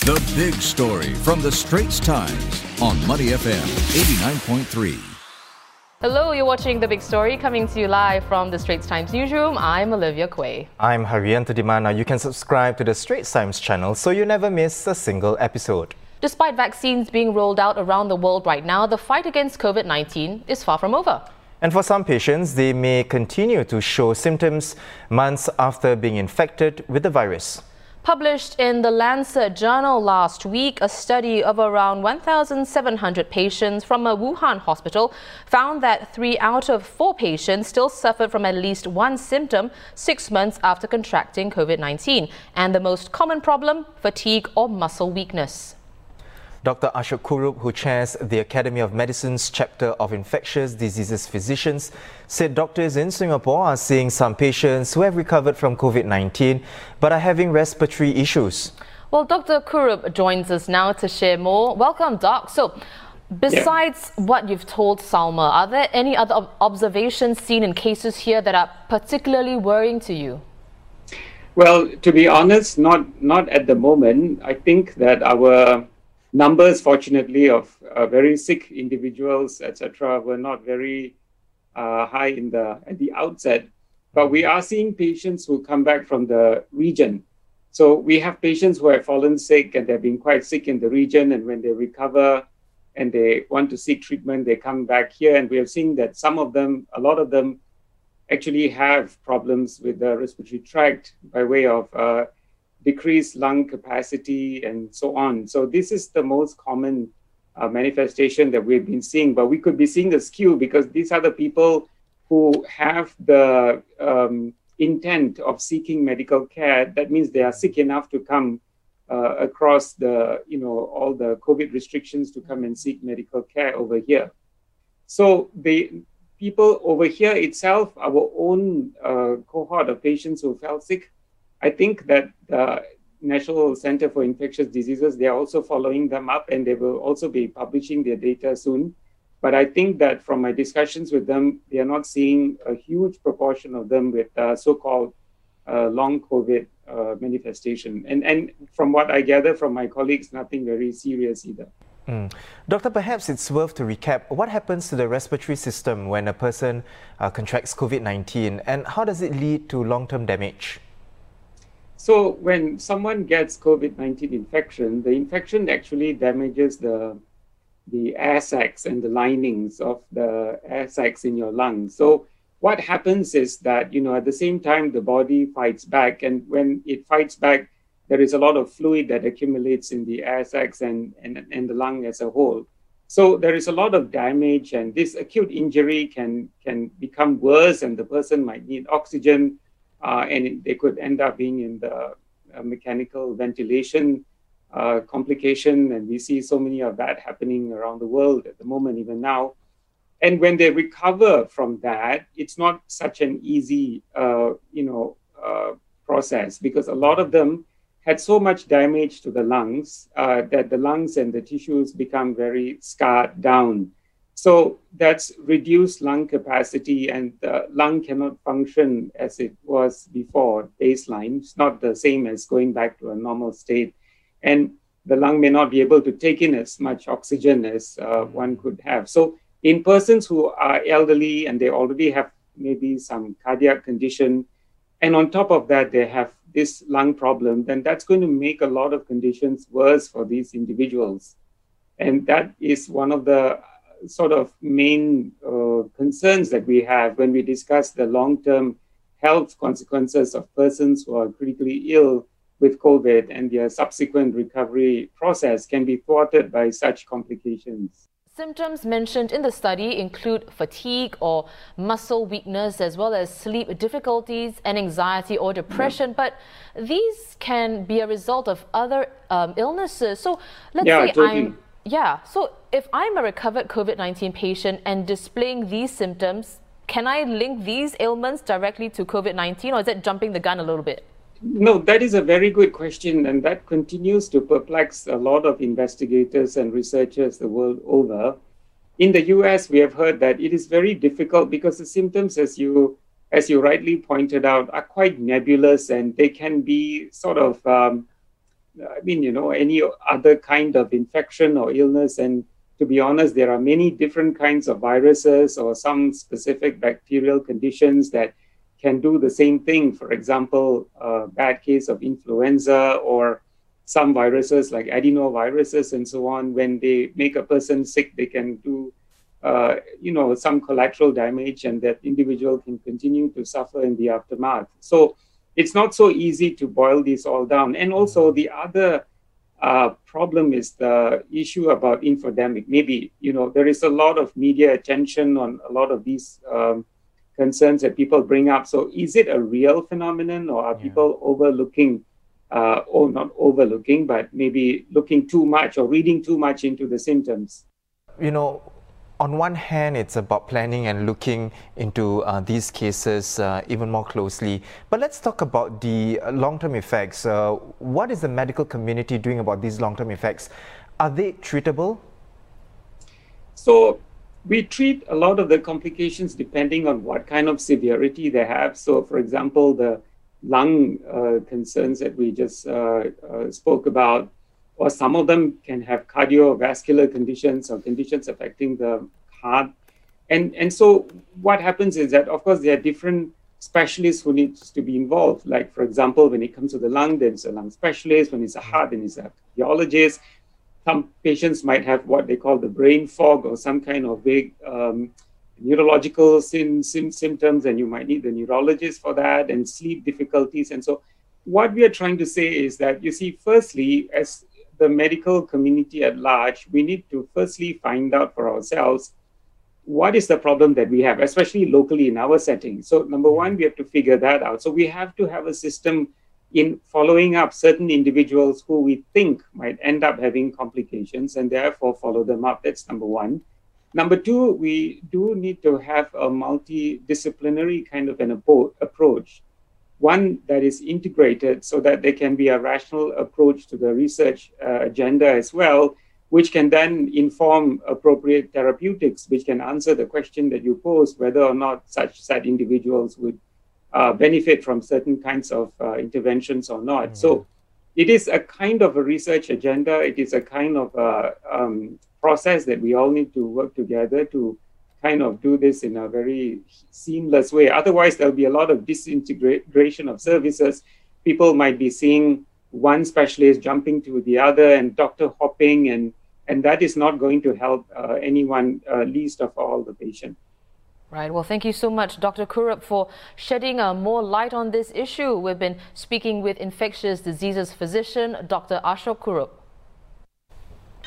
The Big Story from the Straits Times on Money FM 89.3. Hello, you're watching The Big Story, coming to you live from the Straits Times newsroom. I'm Olivia Quay. I'm Haryanto Dimana. You can subscribe to the Straits Times channel so you never miss a single episode. Despite vaccines being rolled out around the world right now, the fight against COVID-19 is far from over. And for some patients, they may continue to show symptoms months after being infected with the virus. Published in the Lancet journal last week, a study of around 1,700 patients from a Wuhan hospital found that 3 out of 4 patients still suffered from at least one symptom 6 months after contracting COVID-19. And the most common problem, fatigue or muscle weakness. Dr. Ashok Kurup, who chairs the Academy of Medicine's chapter of infectious diseases physicians, said doctors in Singapore are seeing some patients who have recovered from COVID-19 but are having respiratory issues. Well, Dr. Kurup joins us now to share more. Welcome, Doc. So, besides what you've told Salma, are there any other observations seen in cases here that are particularly worrying to you? Well, to be honest, not at the moment. I think that our numbers, fortunately, of very sick individuals, etc., were not very high at the outset. But we are seeing patients who come back from the region. So we have patients who have fallen sick and they've been quite sick in the region, and when they recover and they want to seek treatment, they come back here. And we have seen that a lot of them actually have problems with the respiratory tract by way of decreased lung capacity and so on. So this is the most common manifestation that we've been seeing, but we could be seeing the skew because these are the people who have the intent of seeking medical care. That means they are sick enough to come across all the COVID restrictions to come and seek medical care over here. So the people over here itself, our own cohort of patients who fell sick, I think that the National Center for Infectious Diseases, they are also following them up, and they will also be publishing their data soon. But I think that from my discussions with them, they are not seeing a huge proportion of them with so-called long COVID manifestation. And from what I gather from my colleagues, nothing very serious either. Doctor, perhaps it's worth to recap what happens to the respiratory system when a person contracts COVID-19, and how does it lead to long-term damage? So when someone gets COVID-19 infection, the infection actually damages the air sacs and the linings of the air sacs in your lungs. So what happens is that, at the same time, the body fights back. And when it fights back, there is a lot of fluid that accumulates in the air sacs and the lung as a whole. So there is a lot of damage, and this acute injury can become worse, and the person might need oxygen. And they could end up being in the mechanical ventilation complication. And we see so many of that happening around the world at the moment, even now. And when they recover from that, it's not such an easy, process, because a lot of them had so much damage to the lungs that the lungs and the tissues become very scarred down. So that's reduced lung capacity, and the lung cannot function as it was before baseline. It's not the same as going back to a normal state. And the lung may not be able to take in as much oxygen as one could have. So in persons who are elderly and they already have maybe some cardiac condition, and on top of that, they have this lung problem, then that's going to make a lot of conditions worse for these individuals. And that is one of the sort of main concerns that we have when we discuss the long-term health consequences of persons who are critically ill with COVID, and their subsequent recovery process can be thwarted by such complications. Symptoms mentioned in the study include fatigue or muscle weakness, as well as sleep difficulties and anxiety or depression. But these can be a result of other illnesses. So let's say totally. So if I'm a recovered COVID-19 patient and displaying these symptoms, can I link these ailments directly to COVID-19, or is it jumping the gun a little bit? No, that is a very good question, and that continues to perplex a lot of investigators and researchers the world over. In the US, we have heard that it is very difficult because the symptoms, as you rightly pointed out, are quite nebulous, and they can be sort of any other kind of infection or illness. And to be honest, there are many different kinds of viruses or some specific bacterial conditions that can do the same thing. For example, a bad case of influenza or some viruses like adenoviruses and so on. When they make a person sick, they can do, some collateral damage, and that individual can continue to suffer in the aftermath. So it's not so easy to boil this all down. And also the other problem is the issue about infodemic. Maybe, there is a lot of media attention on a lot of these concerns that people bring up. So is it a real phenomenon, or are people overlooking, or not overlooking, but maybe looking too much or reading too much into the symptoms? On one hand, it's about planning and looking into these cases even more closely. But let's talk about the long-term effects. What is the medical community doing about these long-term effects? Are they treatable? So we treat a lot of the complications depending on what kind of severity they have. So, for example, the lung concerns that we just spoke about, or some of them can have cardiovascular conditions or conditions affecting the heart. And so what happens is that, of course, there are different specialists who need to be involved. Like, for example, when it comes to the lung, there's a lung specialist. When it's a heart, then it's a cardiologist. Some patients might have what they call the brain fog or some kind of big neurological symptoms, and you might need the neurologist for that, and sleep difficulties. And so what we are trying to say is that, you see, firstly, as the medical community at large, we need to firstly find out for ourselves what is the problem that we have, especially locally in our setting. So number one, we have to figure that out. So we have to have a system in following up certain individuals who we think might end up having complications, and therefore follow them up. That's number one. Number two, we do need to have a multidisciplinary kind of an approach, one that is integrated so that there can be a rational approach to the research agenda as well, which can then inform appropriate therapeutics, which can answer the question that you posed, whether or not such individuals would benefit from certain kinds of interventions or not. Mm-hmm. So it is a kind of a research agenda. It is a kind of process that we all need to work together to kind of do this in a very seamless way. Otherwise, there'll be a lot of disintegration of services. People might be seeing one specialist jumping to the other and doctor hopping, and that is not going to help anyone, least of all the patient. Right. Well, thank you so much, Dr. Kurup, for shedding more light on this issue. We've been speaking with infectious diseases physician, Dr. Ashok Kurup.